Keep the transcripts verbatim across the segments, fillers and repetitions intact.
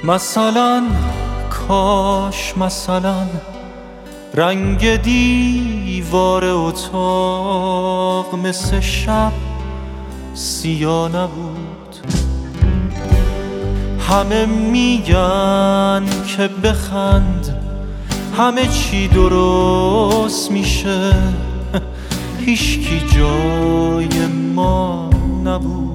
مثلا کاش مثلا رنگ دیوار اتاق مثل شب سیاه نبود. همه میگن که بخند همه چی درست میشه، هیچکی جای ما نبود.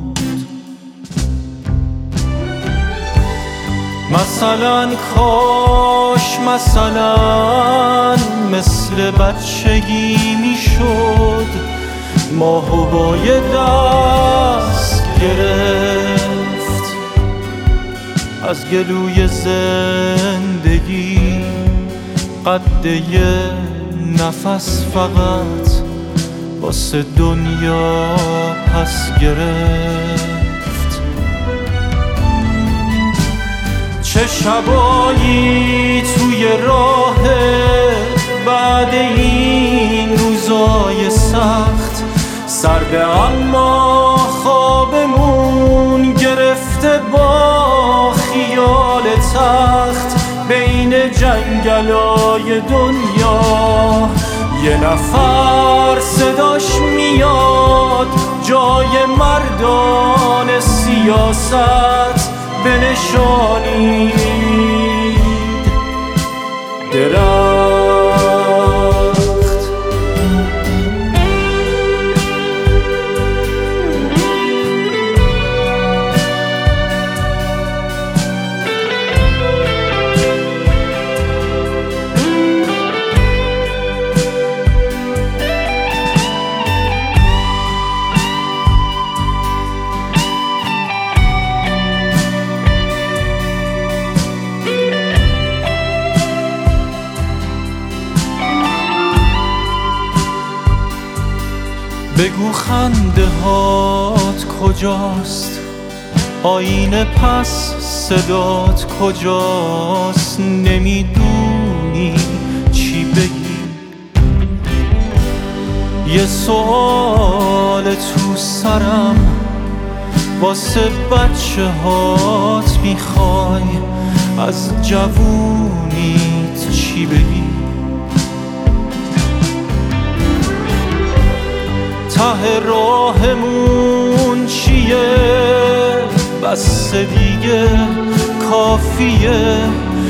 مثلا کاش مثلا مثل بچگی میشد ماهو با یه دست گرفت، از گلوی زندگی قد یه نفس فقط واسه دنیا پس گرفت. چه شبایی توی راه بعد این روزای سخت، سرده اما خوابمون گرفته با خیال تخت. بین جنگلای دنیا یه نفر صداش میاد جای مردان سیاست بنشانید درخت. بگو خنده هات کجاست، آینه پس صدات کجاست، نمیدونی چی بگی. یه سوال تو سرم واسه بچه هات میخوای، از جوونیت چی بگی. ته راهمون چیه بس دیگه کافیه،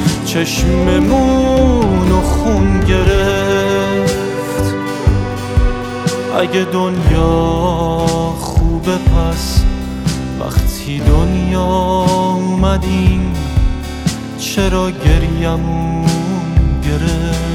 چشممون خون گرفت. اگه دنیا خوبه پس وقتی دنیا اومدیم چرا گریمون گرفت.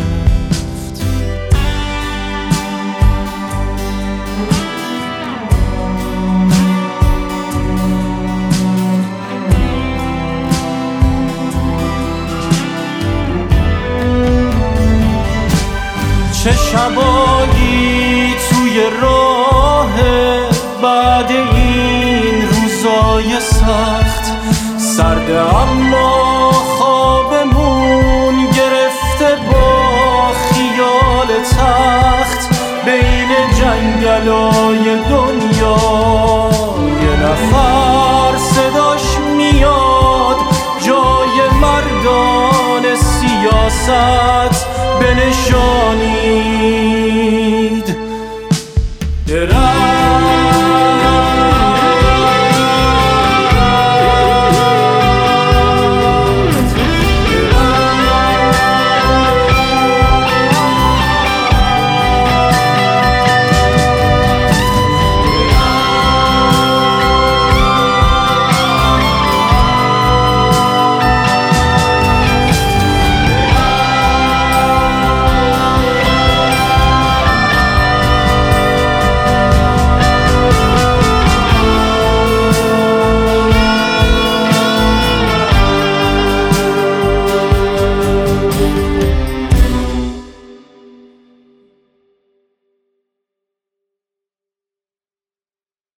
چه شبایی توی راه بعد این روزای سخت، سرده اما خوابمون گرفته با خیال تخت. بین جنگلای دنیا یه نفر صداش میاد جای مردان سیاست بنشانی